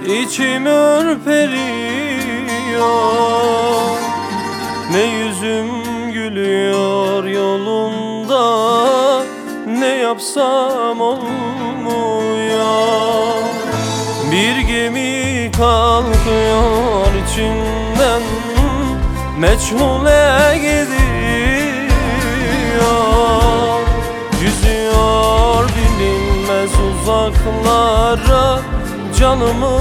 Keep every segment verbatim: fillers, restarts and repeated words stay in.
içim ürperiyor. Ne yüzüm gülüyor yolunda, ne yapsam olmuyor. Bir gemi kalkıyor içimden, meçhule gidiyor. Yüzüyor bilinmez uzaklara, canımı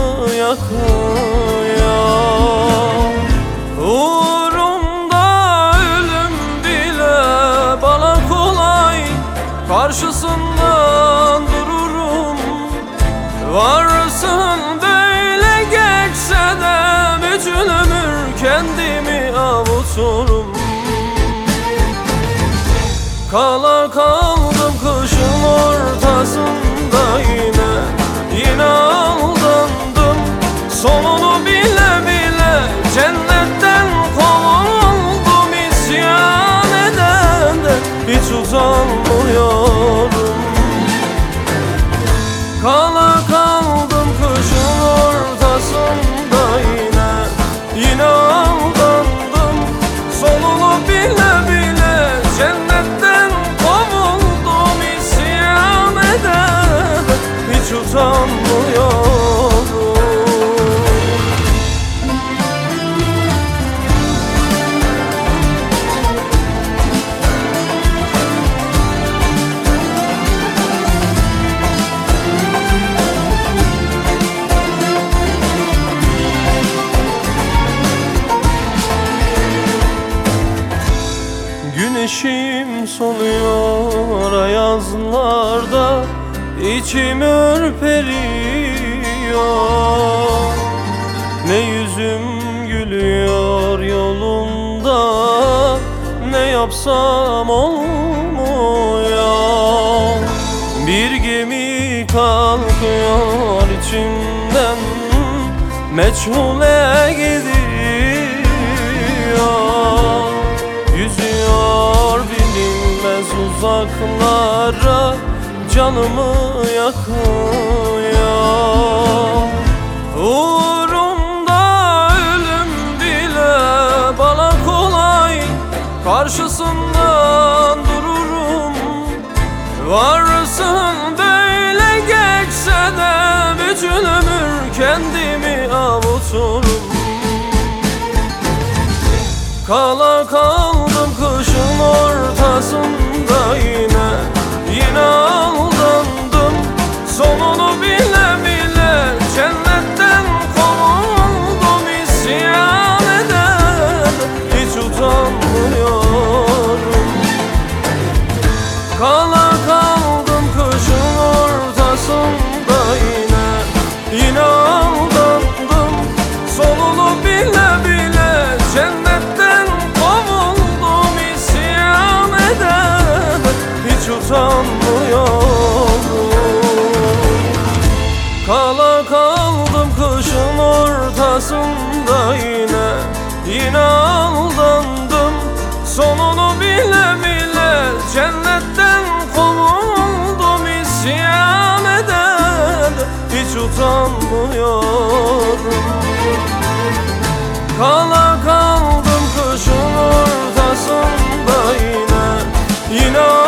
yakıyor. Uğrumda ölüm bile bana kolay, karşısından dururum. Varsın böyle geçse de bütün ömür kendimi avuturum. Kala kaldım kışın ortasında yine, yine aldandım. Sonunu bile bile cennetten kovuldum. İsyan eden de hiç utanmıyorum. Kala kaldım kışın ortasında yine, yine aldandım. Sonunu bile bile cennetten kovuldum. İsyan eden hiç utanmıyorum. Güneşim soluyor ayazlarda, içim ürperiyor. Ne yüzüm gülüyor yolunda, ne yapsam olmuyor. Bir gemi kalkıyor içimden, meçhule gidiyor. Yüzüyor bilinmez uzaklara, canımı yakıyor. Uğrumda ölüm bile bana kolay, karşısından dururum. Varsın böyle geçse de bütün ömür kendimi avuturum. Kala kaldım kışın ortasında yine, yine aldandım. Sonunu bile bile cennetten kovuldum. İsyan eden hiç utanmıyorum. Kala kaldım kışın ortasında yine, yine aldandım. Sonunu bile bile cennetten kovuldum. İsyan eden hiç utanmıyorum. Kala kaldım kışın ortasında yine, yine aldandım. Sonunu bile bile cennetten kovuldum. İsyan eden hiç utanmıyorum. Kala kaldım kışın ortasında yine, yine